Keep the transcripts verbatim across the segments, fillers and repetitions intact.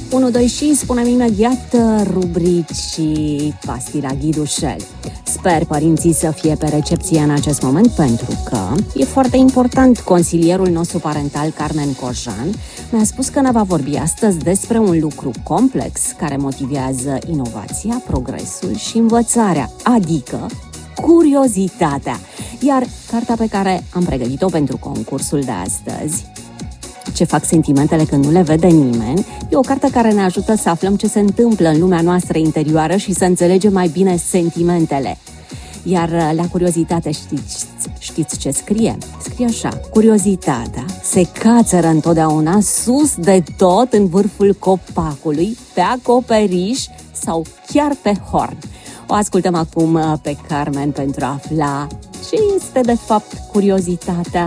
unu, doi și spunem imediat rubricii Pastila Ghidușel. Sper părinții să fie pe recepție în acest moment, pentru că e foarte important. Consilierul nostru parental, Carmen Cojan, mi-a spus că ne va vorbi astăzi despre un lucru complex care motivează inovația, progresul și învățarea, adică curiozitatea. Iar cartea pe care am pregătit-o pentru concursul de astăzi, Ce fac sentimentele când nu le vede nimeni, e o carte care ne ajută să aflăm ce se întâmplă în lumea noastră interioară și să înțelegem mai bine sentimentele. Iar la curiozitate știți, știți ce scrie? Scrie așa: curiozitatea se cațără întotdeauna sus de tot în vârful copacului, pe acoperiș sau chiar pe horn. O ascultăm acum pe Carmen pentru a afla ce este de fapt curiozitatea.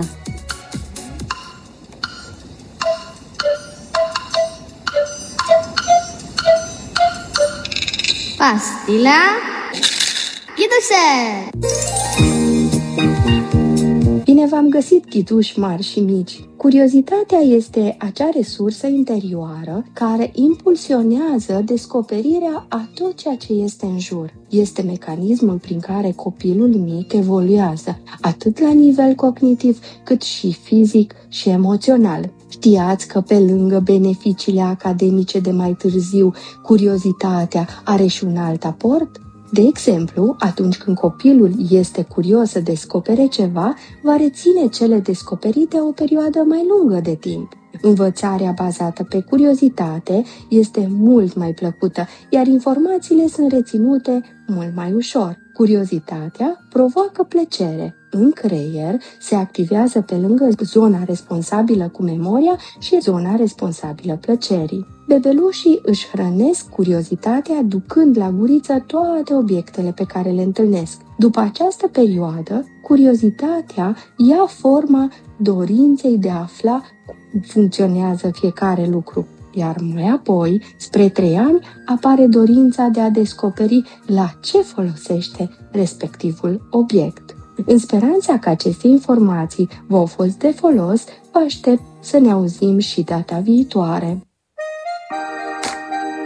Pastila Ghidușel! Bine v-am găsit, ghituși mari și mici! Curiozitatea este acea resursă interioară care impulsionează descoperirea a tot ceea ce este în jur. Este mecanismul prin care copilul mic evoluează, atât la nivel cognitiv, cât și fizic și emoțional. Știați că pe lângă beneficiile academice de mai târziu, curiozitatea are și un alt aport? De exemplu, atunci când copilul este curios să descopere ceva, va reține cele descoperite o perioadă mai lungă de timp. Învățarea bazată pe curiozitate este mult mai plăcută, iar informațiile sunt reținute mult mai ușor. Curiozitatea provoacă plăcere. În creier se activează pe lângă zona responsabilă cu memoria și zona responsabilă plăcerii. Bebelușii își hrănesc curiozitatea ducând la guriță toate obiectele pe care le întâlnesc. După această perioadă, curiozitatea ia forma dorinței de a afla cum funcționează fiecare lucru. Iar mai apoi, spre trei ani, apare dorința de a descoperi la ce folosește respectivul obiect. În speranța că aceste informații v-au fost de folos, vă aștept să ne auzim și data viitoare.